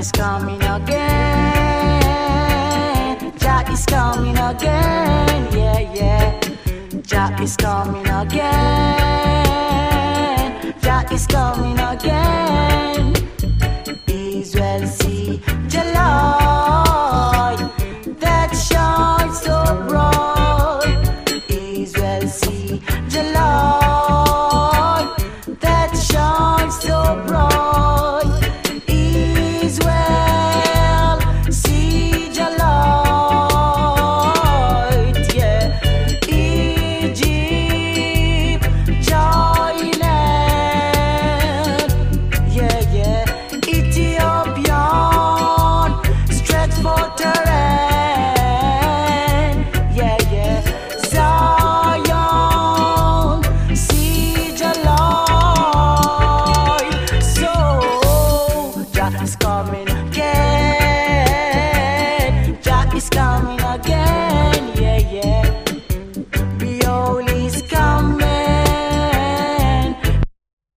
is coming again. Jah is coming again. Yeah, yeah. Jah is coming again. Jah is coming again. Israel see the light that shines so bright. Israel see the light that shines so bright. Israel see the light, yeah. Egypt join it, yeah, yeah. Ethiopian stretch forth her hand, yeah, yeah. Zion see the light. So Jah is coming again. Jah is coming